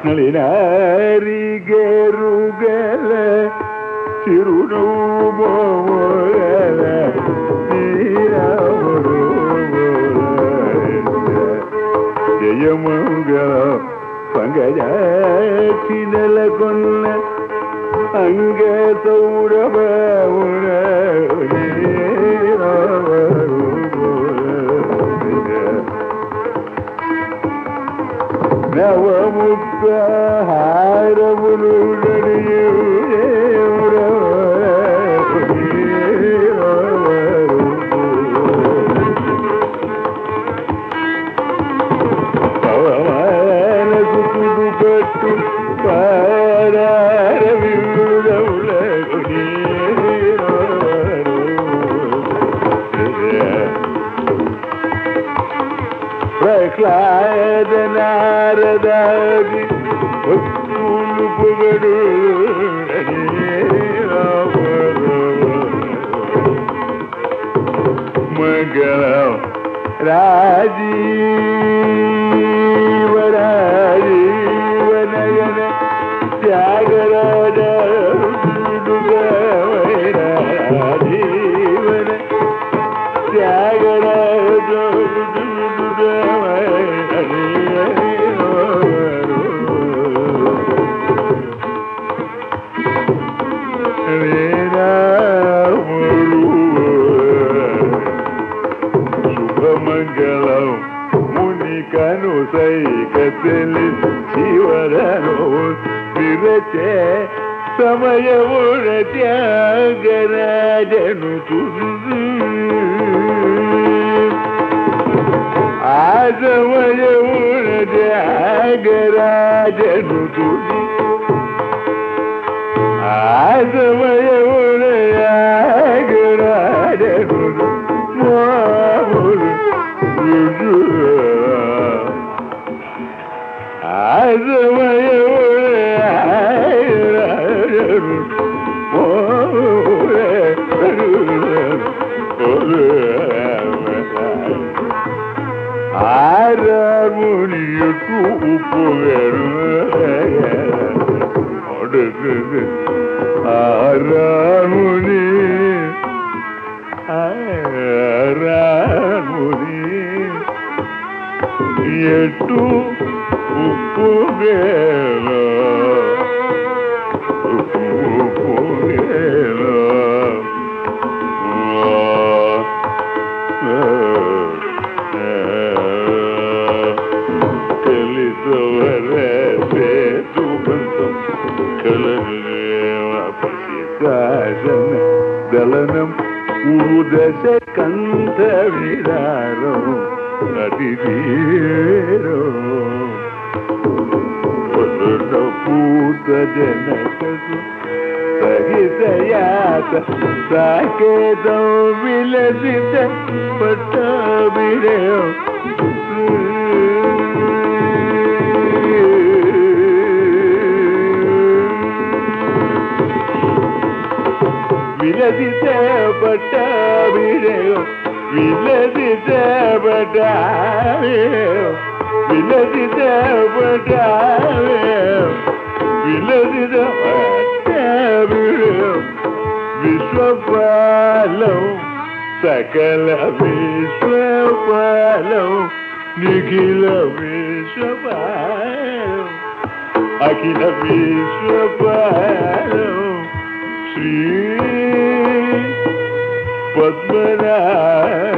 ನಳಿನಾರಿಗೆರುಗಲ ತಿರುಡುಮೋಗಲ ನೀರವರು ಜಯಮಂಗಳ ಪಂಗಜಾಕ್ಷಿ ನೆಲಕೊಲ್ಲ ಅಂಗ ಸೌರಭ ನವಮುಕ್ತ ಹಾರములు పవమానకు తుడుపట్టు పారారవిరుడవులగుని ప్రహ్లాద నారదాది భక్తులు పొగడు మంగళం రాజీవరాజీవనయన త్యాగరాజ రాజీవన త్యాగరాజ శుభమంగళం మునికను సైకలి శివరను విరచే సమయమున త్యాగరాజను ఆ సమయమున త్యాగరాజను ఆ సమయమున త్యాగరాజను మాములు ఆ సమయమున త్యాగరాజను ஆரமுனியுக்கு உப்பு ஆரமுனி ஆரமுனி எட்டு உப்பு దళనం ఉదశ కంఠ విరారో అదివీరో పూత జనకసు సహితయాత సాకేతం విలసిత పట్టాభిరో விலதித்த பட்டாபிரோ விலதித்த பட்டாபிரோ விலதித்த பட்டாபிரோ விலதித்த பட்டாபிரோ விஸ்வபாலம் சகல விஸ்வபாலம் நிகில விஸ்வபாலம் அகில விஸ்வபாலம் श्री पद्मनाभ